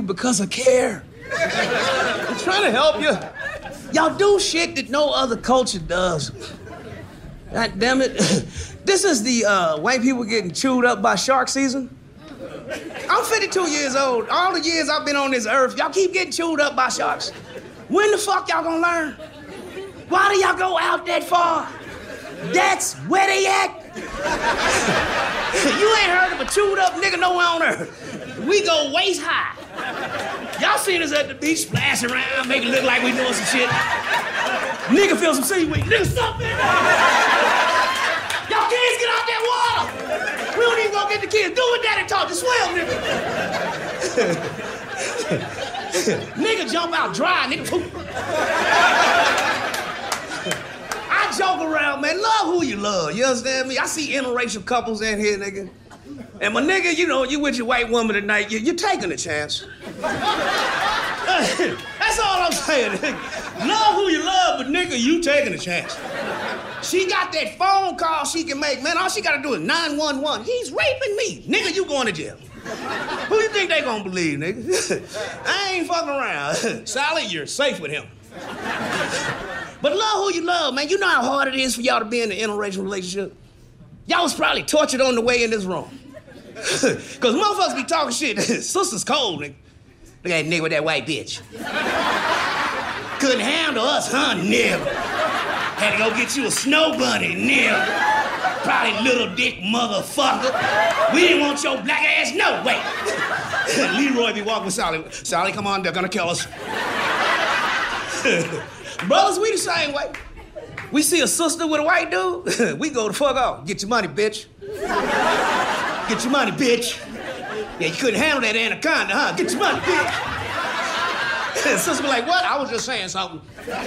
because I care. I'm trying to help you. Y'all do shit that no other culture does. God damn it. This is the white people getting chewed up by shark season. I'm 52 years old. All the years I've been on this earth, y'all keep getting chewed up by sharks. When the fuck y'all gonna learn? Why do y'all go out that far? That's where they at. You ain't heard of a chewed up nigga nowhere on earth. We go waist high. Y'all seen us at the beach splashing around, making it look like we doing some shit. Nigga feel some seaweed. Nigga, stop it. Y'all kids get out that water. We don't even go get the kids. Do what daddy taught you. Swim, nigga. Nigga jump out dry, nigga. Poop. I joke around, man. Love who you love. You understand me? I see interracial couples in here, nigga. And my nigga, you know, you with your white woman tonight, you're taking a chance. That's all I'm saying, nigga. Love who you love, but nigga, you taking a chance. She got that phone call she can make, man. All she gotta do is 911. He's raping me. Nigga, you going to jail. Who you think they gonna believe, nigga? I ain't fucking around. Sally, you're safe with him. But love who you love, man. You know how hard it is for y'all to be in an interracial relationship? Y'all was probably tortured on the way in this room. Cause motherfuckers be talking shit. Sister's cold, nigga. Look at that nigga with that white bitch. Couldn't handle us, huh, nigga? Had to go get you a snow bunny, nigga. Probably little dick motherfucker. We didn't want your black ass, no way. Leroy be walking with Sally. Sally, come on, they're gonna kill us. Brothers, we the same way. We see a sister with a white dude, we go the fuck off. Get your money, bitch. Get your money, bitch. Yeah, you couldn't handle that anaconda, huh? Get your money, bitch. Sister be like, what? I was just saying something.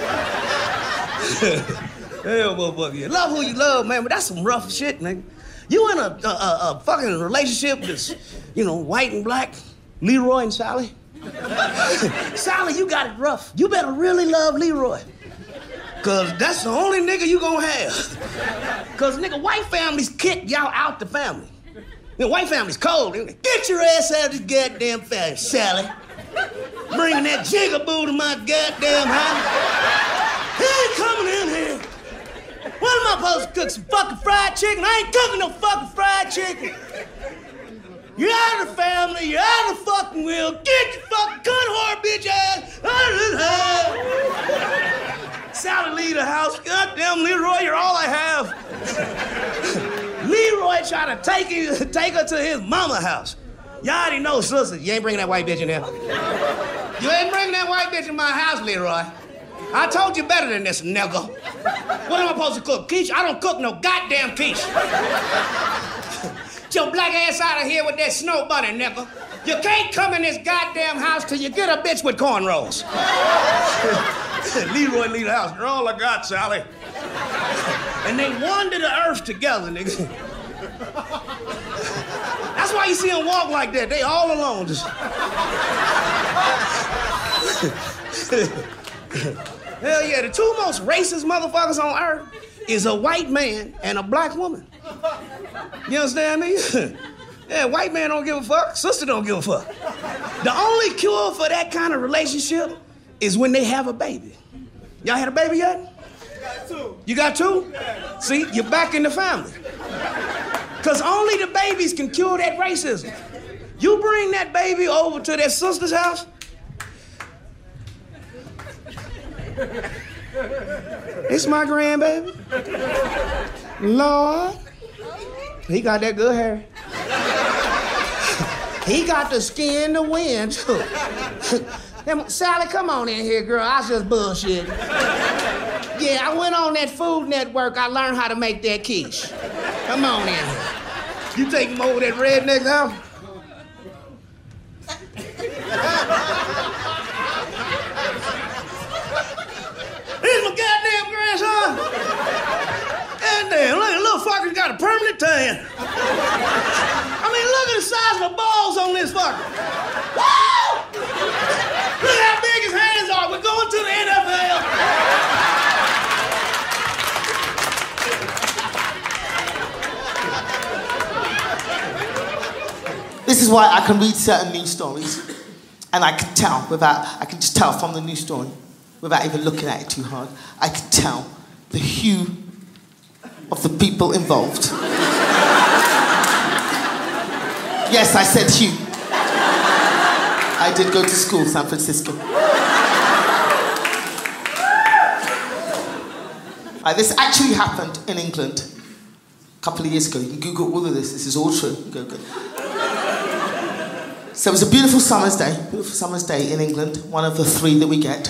Hell, motherfucker. Love who you love, man, but that's some rough shit, nigga. You in a fucking relationship that's, you know, white and black, Leroy and Sally. Sally, you got it rough. You better really love Leroy. Cause that's the only nigga you gonna have. Cause nigga, white families kick y'all out the family. You know, white families cold. Get your ass out of this goddamn family, Sally. Bringing that jigaboo to my goddamn house. He ain't coming in here. When am I supposed to cook some fucking fried chicken? I ain't cooking no fucking fried chicken. You're out of the family, you're out of the fucking will. Get your fucking cunt whore bitch ass out of this house. Sally, leave the house. Goddamn, Leroy, you're all I have. Leroy tried to take her to his mama house. You already know, sister, you ain't bringing that white bitch in here. You ain't bringing that white bitch in my house, Leroy. I told you better than this, nigga. What am I supposed to cook? Quiche? I don't cook no goddamn quiche. Get your black ass out of here with that snow bunny, nigga. You can't come in this goddamn house till you get a bitch with cornrows. Leroy, leave the house. You're all I got, Sally. And they wander the earth together, nigga. That's why you see them walk like that. They all alone. Just... Hell yeah, the two most racist motherfuckers on earth is a white man and a black woman. You understand me? Yeah, white man don't give a fuck, sister don't give a fuck. The only cure for that kind of relationship is when they have a baby. Y'all had a baby yet? Got two. You got two? Yeah. See, you're back in the family. Because only the babies can cure that racism. You bring that baby over to that sister's house. It's my grandbaby. Lord. He got that good hair. He got the skin to win, too. Sally, come on in here, girl. I was just bullshit. Yeah, I went on that Food Network. I learned how to make that quiche. Come on in here. You take him over that redneck house? Here's my goddamn grandson. Goddamn, look, that little fucker's got a permanent tan. I mean, look at the size of the balls on this fucker. Woo! Look how big his hands are. We're going to the NFL. This is why I can read certain news stories. And I could tell I could just tell from the news story, without even looking at it too hard, I could tell the hue of the people involved. Yes, I said hue. I did go to school, San Francisco. This actually happened in England a couple of years ago. You can Google all of this. This is all true. Go. So it was a beautiful summer's day in England, one of the 3 that we get.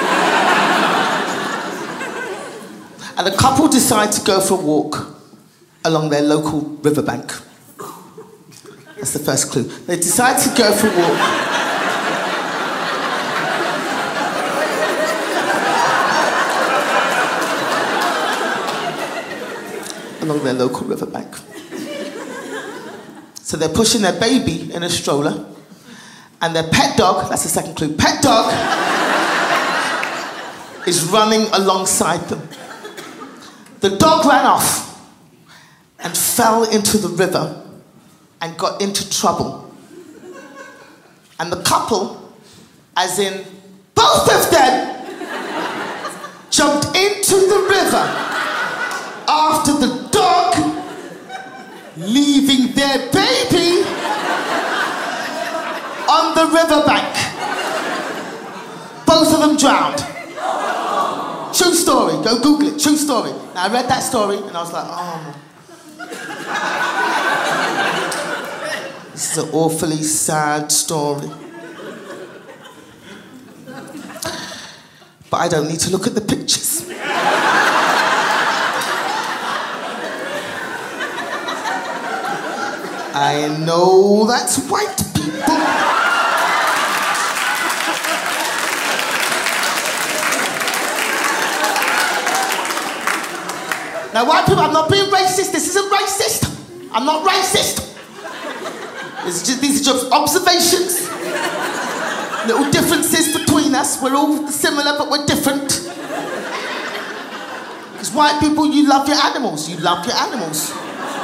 And the couple decide to go for a walk along their local riverbank. That's the first clue. They decide to go for a walk along their local riverbank. So they're pushing their baby in a stroller, and their pet dog, that's the second clue, pet dog is running alongside them. The dog ran off and fell into the river and got into trouble. And the couple, as in both of them, jumped into the river after the dog, leaving their baby on the riverbank. Both of them drowned. True story. Go Google it. True story. Now, I read that story and I was like, oh. This is an awfully sad story. But I don't need to look at the pictures. I know that's white people. Now, white people, I'm not being racist. This isn't racist. I'm not racist. These are just observations. Little differences between us. We're all similar, but we're different. Because white people, you love your animals. You love your animals.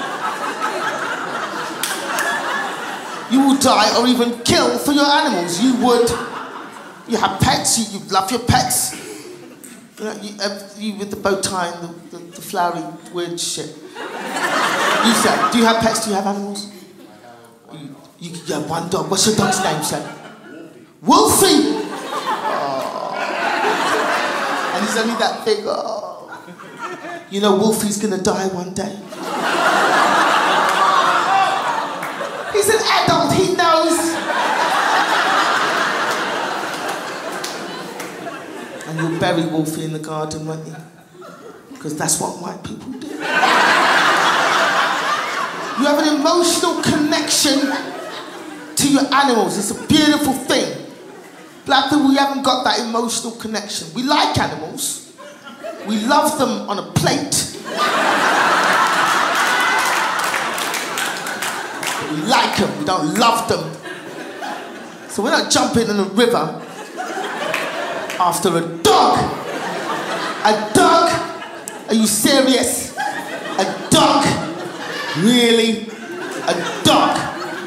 You will die or even kill for your animals. You have pets, you love your pets. You with the bow tie and the flowery weird shit. You said, do you have pets? Do you have animals? You have one dog. What's your dog's name, son? Wolfie! Oh. And he's only that big. Oh. You know Wolfie's gonna die one day. He's an adult, he knows. And you'll bury Wolfie in the garden, won't you? Because that's what white people do. You have an emotional connection to your animals. It's a beautiful thing. Black people, we haven't got that emotional connection. We like animals. We love them on a plate. We like them, we don't love them. So we're not jumping in a river after a dog. A dog? Are you serious? A dog? Really? A dog?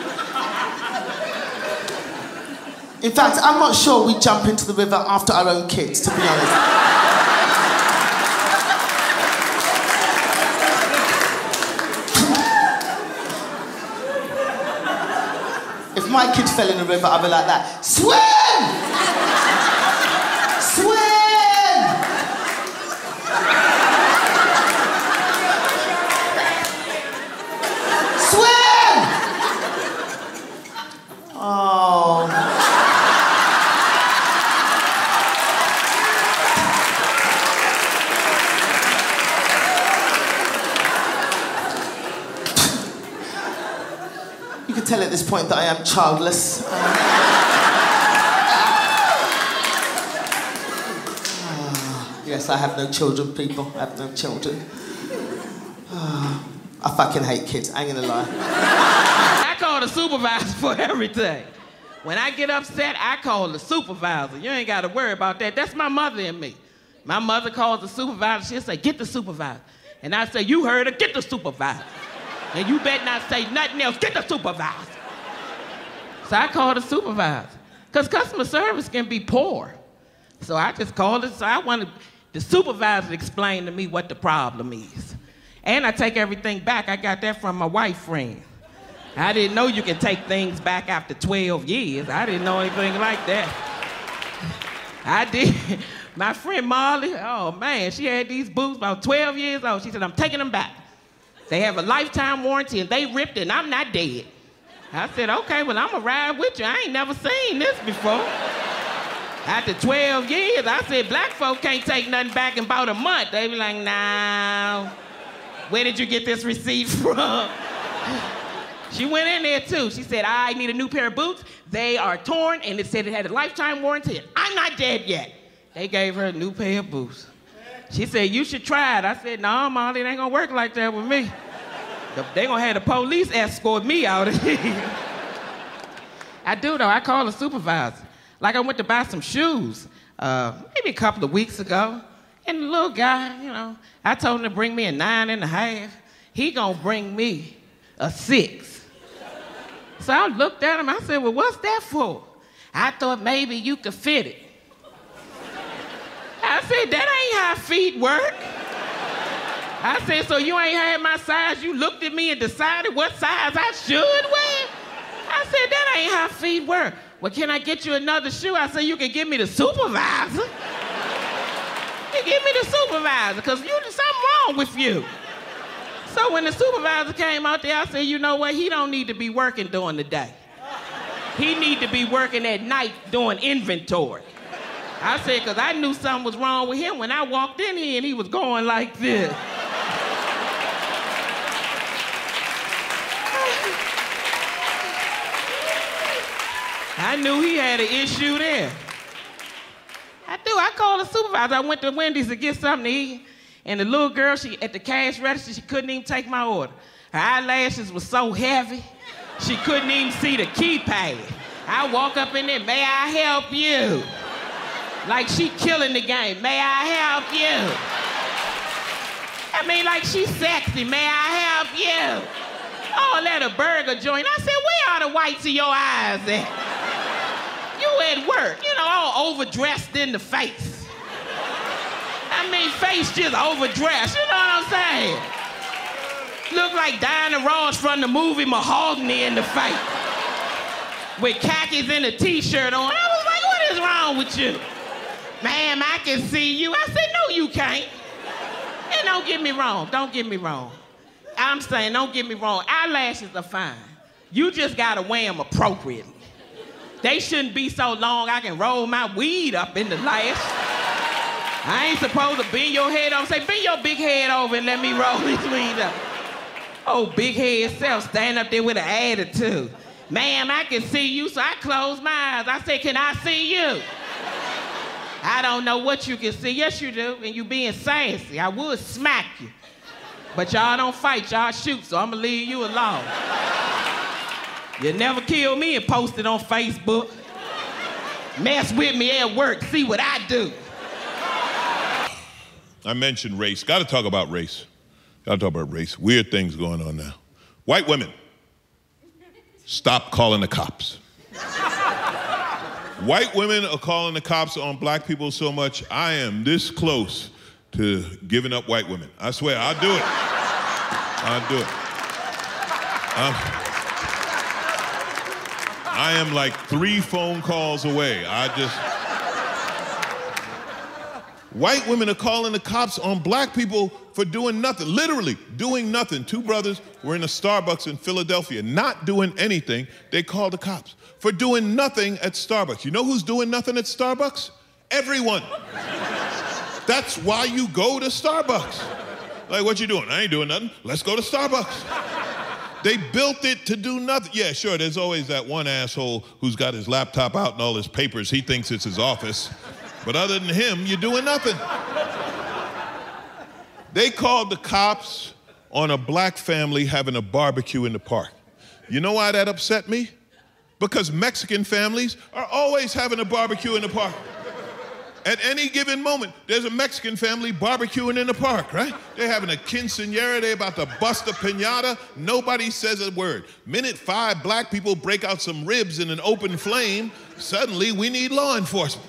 In fact, I'm not sure we jump into the river after our own kids, to be honest. If my kid fell in the river, I'd be like that. Swim! Swim! Swim! Oh. You can tell at this point that I am childless. Yes, I have no children, people. I have no children. I fucking hate kids, I ain't gonna lie. I call the supervisor for everything. When I get upset, I call the supervisor. You ain't gotta worry about that. That's my mother and me. My mother calls the supervisor, she'll say, get the supervisor. And I say, you heard her, get the supervisor. And you better not say nothing else, get the supervisor. So I call the supervisor. Because customer service can be poor. So I just called it, so I wanted the supervisor to explain to me what the problem is. And I take everything back. I got that from my wife friend. I didn't know you can take things back after 12 years. I didn't know anything like that. I did. My friend Molly, oh man, she had these boots about 12 years old. She said, I'm taking them back. They have a lifetime warranty and they ripped it and I'm not dead. I said, okay, well, I'm gonna ride with you. I ain't never seen this before. After 12 years, I said, black folk can't take nothing back in about a month. They be like, nah, where did you get this receipt from? She went in there too. She said, I need a new pair of boots. They are torn and it said it had a lifetime warranty and I'm not dead yet. They gave her a new pair of boots. She said, you should try it. I said, no, Molly, it ain't gonna work like that with me. They gonna have the police escort me out of here. I do though, I call the supervisor. Like I went to buy some shoes, maybe a couple of weeks ago. And the little guy, you know, I told him to bring me a 9.5. He gonna bring me a 6. So I looked at him, I said, well, what's that for? I thought maybe you could fit it. I said, that ain't how feet work. I said, so you ain't had my size? You looked at me and decided what size I should wear? I said, that ain't how feet work. Well, can I get you another shoe? I said, you can give me the supervisor. You give me the supervisor, because something wrong with you. So when the supervisor came out there, I said, you know what? He don't need to be working during the day. He need to be working at night doing inventory. I said, because I knew something was wrong with him when I walked in here and he was going like this. I knew he had an issue there. I called the supervisor. I went to Wendy's to get something to eat. And the little girl, at the cash register, she couldn't even take my order. Her eyelashes were so heavy, she couldn't even see the keypad. I walk up in there, may I help you? Like she killing the game, may I help you? I mean, like she's sexy, may I help you? Oh, let a burger joint. I said, where are the whites of your eyes at? You at work, you know, all overdressed in the face. I mean, face just overdressed, you know what I'm saying? Look like Diana Ross from the movie Mahogany in the face. With khakis and a t-shirt on. I was like, what is wrong with you? Ma'am, I can see you. I said, no, you can't. And don't get me wrong. I'm saying, don't get me wrong, eyelashes are fine. You just gotta wear them appropriately. They shouldn't be so long I can roll my weed up in the lash. I ain't supposed to bend your head over. Say, bend your big head over and let me roll this weed up. Oh, big head self, stand up there with an attitude. Ma'am, I can see you, so I closed my eyes. I said, can I see you? I don't know what you can see. Yes, you do, and you being sassy. I would smack you. But y'all don't fight, y'all shoot, so I'm gonna leave you alone. You never kill me and post it on Facebook. Mess with me at work, see what I do. I mentioned race. Got to talk about race. Got to talk about race. Weird things going on now. White women, stop calling the cops. White women are calling the cops on black people so much, I am this close to giving up white women. I swear, I'll do it. I'll do it. I am like 3 phone calls away. White women are calling the cops on black people for doing nothing, literally doing nothing. 2 brothers were in a Starbucks in Philadelphia, not doing anything. They called the cops for doing nothing at Starbucks. You know who's doing nothing at Starbucks? Everyone. That's why you go to Starbucks. Like, what you doing? I ain't doing nothing. Let's go to Starbucks. They built it to do nothing. Yeah, sure, there's always that one asshole who's got his laptop out and all his papers. He thinks it's his office. But other than him, you're doing nothing. They called the cops on a black family having a barbecue in the park. You know why that upset me? Because Mexican families are always having a barbecue in the park. At any given moment, there's a Mexican family barbecuing in the park, right? They're having a quinceañera, they're about to bust a piñata, nobody says a word. Minute 5, black people break out some ribs in an open flame, Suddenly, we need law enforcement.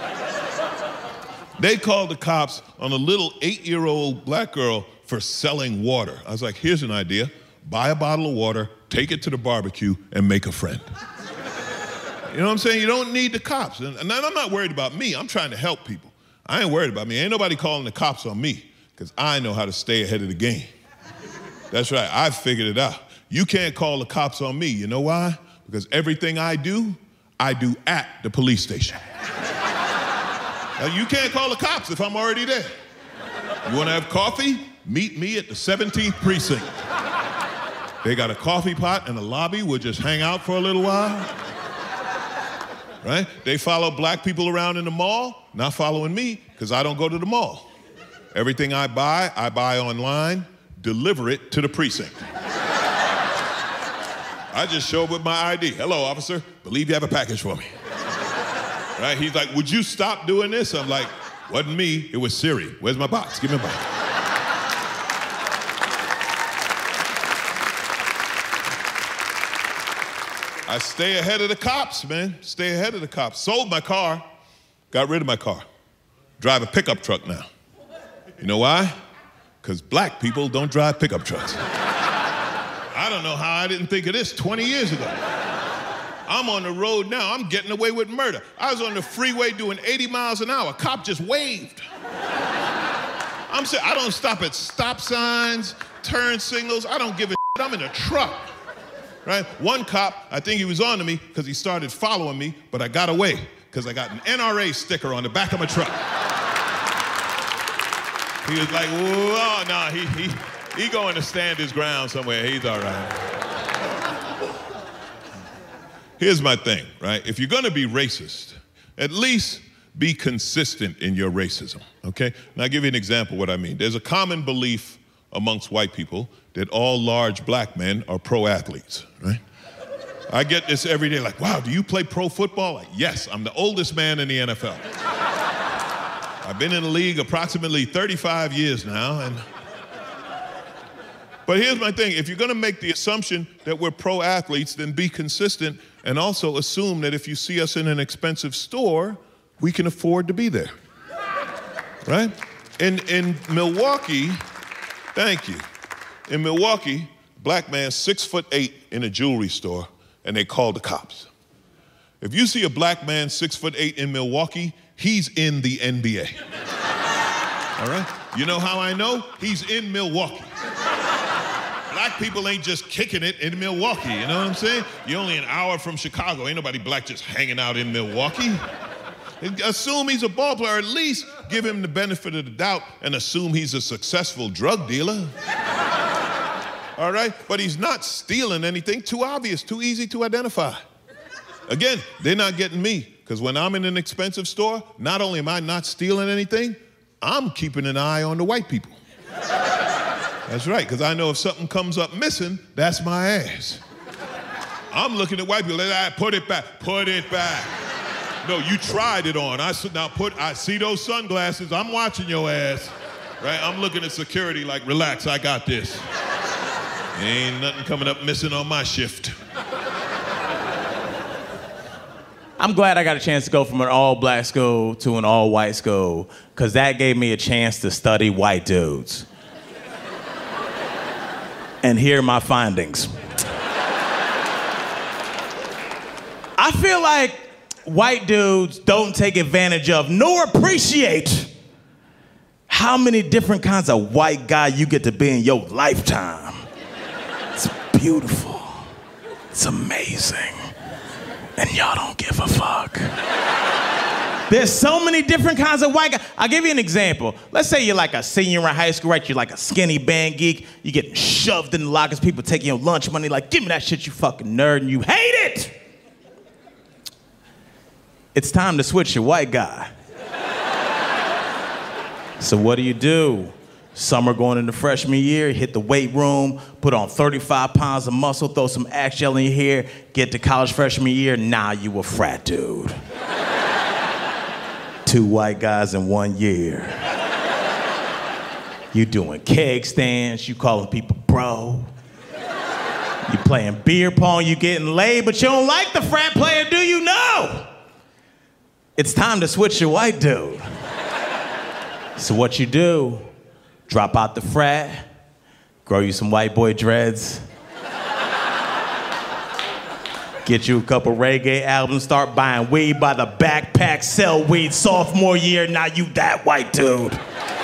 They called the cops on a little 8-year-old black girl for selling water. I was like, here's an idea. Buy a bottle of water, take it to the barbecue, and make a friend. You know what I'm saying? You don't need the cops. And I'm not worried about me. I'm trying to help people. I ain't worried about me. Ain't nobody calling the cops on me because I know how to stay ahead of the game. That's right. I've figured it out. You can't call the cops on me. You know why? Because everything I do at the police station. Now, you can't call the cops if I'm already there. You want to have coffee? Meet me at the 17th precinct. They got a coffee pot in the lobby. We'll just hang out for a little while. Right? They follow black people around in the mall, not following me, because I don't go to the mall. Everything I buy online, deliver it to the precinct. I just show up with my ID. Hello, officer. Believe you have a package for me. Right? He's like, would you stop doing this? I'm like, wasn't me, it was Siri. Where's my box? Give me a box. I stay ahead of the cops, man. Stay ahead of the cops. Sold my car, got rid of my car. Drive a pickup truck now. You know why? Because black people don't drive pickup trucks. I don't know how I didn't think of this 20 years ago. I'm on the road now, I'm getting away with murder. I was on the freeway doing 80 miles an hour. A cop just waved. I'm saying, I don't stop at stop signs, turn signals. I don't give a shit. I'm in a truck. Right? One cop, I think he was on to me because he started following me, but I got away because I got an NRA sticker on the back of my truck. He was like, oh, no, he going to stand his ground somewhere. He's all right. Here's my thing, right? If you're going to be racist, at least be consistent in your racism, okay? And I'll give you an example of what I mean. There's a common belief amongst white people that all large black men are pro athletes, right? I get this every day, like, wow, do you play pro football? Like, yes, I'm the oldest man in the NFL. I've been in the league approximately 35 years now, but here's my thing. If you're gonna make the assumption that we're pro athletes, then be consistent and also assume that if you see us in an expensive store, we can afford to be there, right? In Milwaukee, thank you. In Milwaukee, black man, 6'8" in a jewelry store, and they called the cops. If you see a black man 6'8" in Milwaukee, he's in the NBA. All right? You know how I know? He's in Milwaukee. Black people ain't just kicking it in Milwaukee, you know what I'm saying? You're only an hour from Chicago. Ain't nobody black just hanging out in Milwaukee. Assume he's a ball player, or at least give him the benefit of the doubt and assume he's a successful drug dealer. All right? But he's not stealing anything. Too obvious, too easy to identify. Again, they're not getting me, because when I'm in an expensive store, not only am I not stealing anything, I'm keeping an eye on the white people. That's right, because I know if something comes up missing, that's my ass. I'm looking at white people, like, put it back, put it back. No, you tried it on. I see those sunglasses, I'm watching your ass. Right? I'm looking at security like, relax, I got this. Ain't nothing coming up missing on my shift. I'm glad I got a chance to go from an all-black school to an all-white school, because that gave me a chance to study white dudes. And here are my findings. I feel like white dudes don't take advantage of nor appreciate how many different kinds of white guy you get to be in your lifetime. It's beautiful. It's amazing. And y'all don't give a fuck. There's so many different kinds of white guys. I'll give you an example. Let's say you're like a senior in high school, right? You're like a skinny band geek. You get shoved in the lockers. People taking your lunch money like, give me that shit, you fucking nerd, and you hate it. It's time to switch your white guy. So what do? Summer going into freshman year, hit the weight room, put on 35 pounds of muscle, throw some Axe gel in your hair, get to college freshman year, now you a frat dude. 2 white guys in 1 year. You doing keg stands, you calling people bro. You playing beer pong, you getting laid, but you don't like the frat player, do you know? It's time to switch your white dude. So what you do, drop out the frat, grow you some white boy dreads, get you a couple reggae albums, start buying weed by the backpack, sell weed sophomore year, now you that white dude.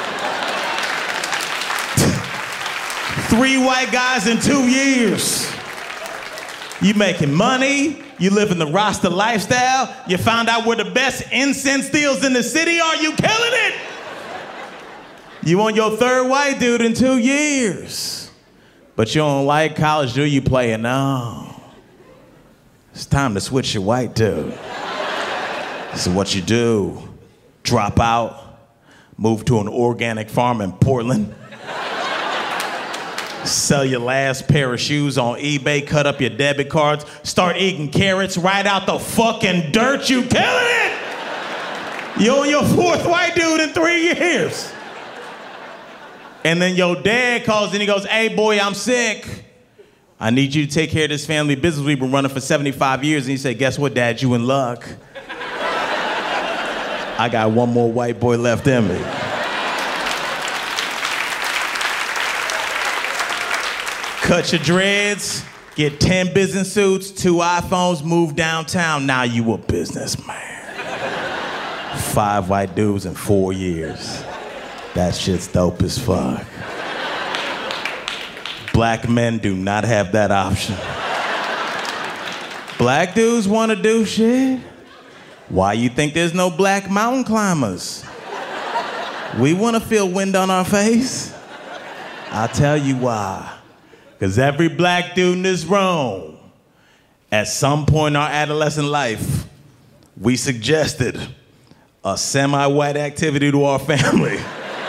3 white guys in 2 years. You making money, you living the Rasta lifestyle, you found out where the best incense deals in the city are, you killing it! You on your 3rd white dude in 2 years. But you don't like college, do you? Playing no. It's time to switch your white dude. So what you do, drop out, move to an organic farm in Portland, sell your last pair of shoes on eBay, cut up your debit cards, start eating carrots right out the fucking dirt, you killing it! You on your 4th white dude in 3 years. And then your dad calls and he goes, hey boy, I'm sick. I need you to take care of this family business we've been running for 75 years. And he said, guess what, Dad, you in luck. I got one more white boy left in me. Cut your dreads, get 10 business suits, 2 iPhones, move downtown, now you a businessman. 5 white dudes in 4 years. That shit's dope as fuck. Black men do not have that option. Black dudes want to do shit. Why you think there's no black mountain climbers? We want to feel wind on our face. I'll tell you why. Because every black dude in this room, at some point in our adolescent life, we suggested a semi-white activity to our family.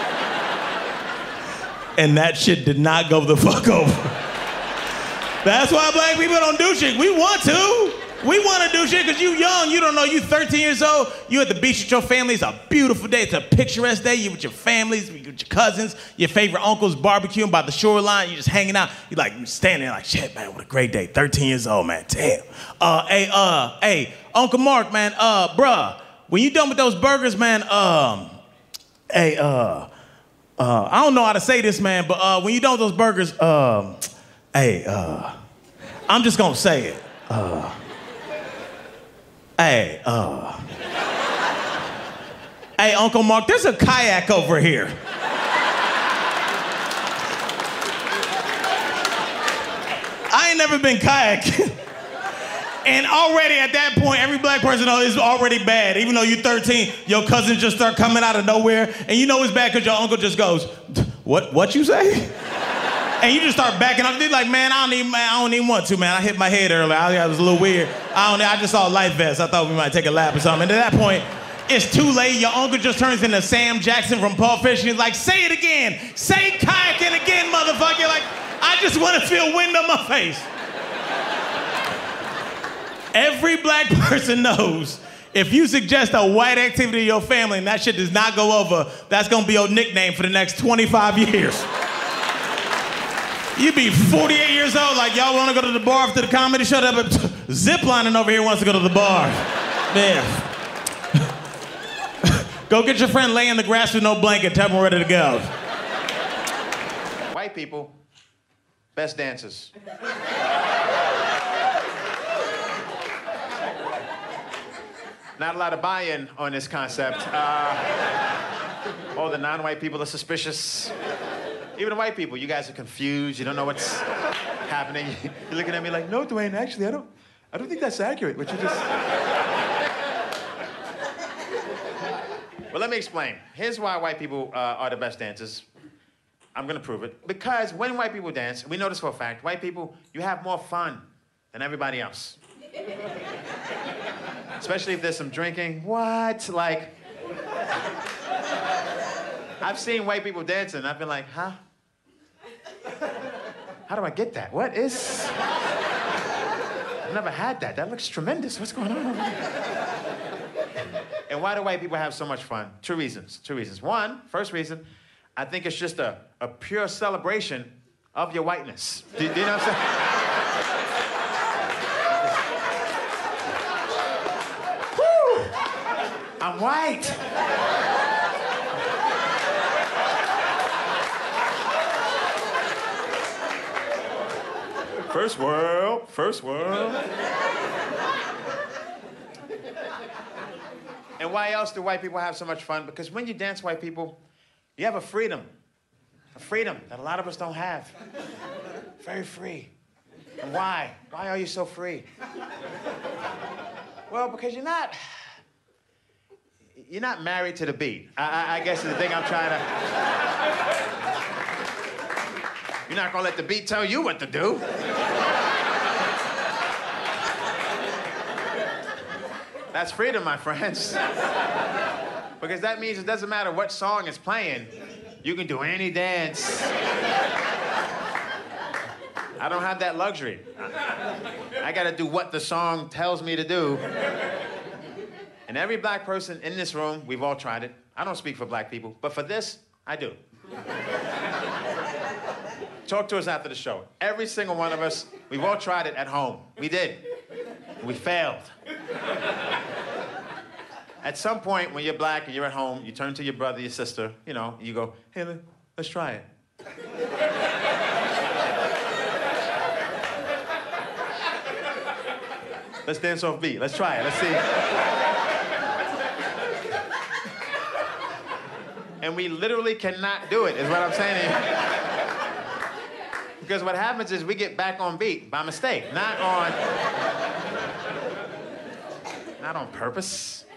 And that shit did not go the fuck over. That's why black people don't do shit. We want to. We want to do shit because you young. You don't know. You 13 years old. You at the beach with your family. It's a beautiful day. It's a picturesque day. You with your families, with your cousins, your favorite uncles barbecuing by the shoreline. You just hanging out. You like standing there like, shit, man, what a great day. 13 years old, man. Damn. Hey, Uncle Mark, man. Bruh, when you done with those burgers, man, I don't know how to say this, man, but when you done with those burgers, I'm just gonna say it. Hey, Uncle Mark, there's a kayak over here. I ain't never been kayaking. And already at that point, every black person knows it's already bad. Even though you're 13, your cousins just start coming out of nowhere, and you know it's bad because your uncle just goes, what you say? And you just start backing up. They're like, man, I don't even want to, man. I hit my head earlier. I was a little weird. I just saw a life vest. I thought we might take a lap or something. And at that point, it's too late. Your uncle just turns into Sam Jackson from Pulp Fiction. He's like, say it again. Say kayaking again, motherfucker. Like, I just want to feel wind on my face. Every black person knows if you suggest a white activity to your family and that shit does not go over, that's gonna be your nickname for the next 25 years. You be 48 years old, like y'all wanna go to the bar after the comedy show? Ziplining over here wants to go to the bar. Yeah. Go get your friend lay in the grass with no blanket, tell him we're ready to go. White people, best dancers. Not a lot of buy-in on this concept. All the non-white people are suspicious. Even the white people, you guys are confused. You don't know what's happening. You're looking at me like, no, Dwayne, actually, I don't think that's accurate, what you just... Well, let me explain. Here's why white people are the best dancers. I'm gonna prove it. Because when white people dance, we know this for a fact, white people, you have more fun than everybody else. Especially if there's some drinking. What? Like, I've seen white people dancing, and I've been like, huh? How do I get that? What is? I've never had that. That looks tremendous. What's going on over there? And why do white people have so much fun? Two reasons. One, first reason, I think it's just a pure celebration of your whiteness. Do you know what I'm saying? I'm white. First world, first world. And why else do white people have so much fun? Because when you dance white people, you have a freedom that a lot of us don't have. Very free. And why? Why are you so free? Well, because you're not married to the beat. I guess is the thing I'm trying to. You're not gonna let the beat tell you what to do. That's freedom, my friends. Because that means it doesn't matter what song is playing, you can do any dance. I don't have that luxury. I gotta do what the song tells me to do. And every black person in this room, we've all tried it. I don't speak for black people, but for this, I do. Talk to us after the show. Every single one of us, we've all tried it at home. We did. We failed. At some point, when you're black and you're at home, you turn to your brother, your sister, you know, you go, hey, let's try it. Let's dance off beat. Let's try it. Let's see. And we literally cannot do it, is what I'm saying to you. Because what happens is we get back on beat by mistake, not on purpose.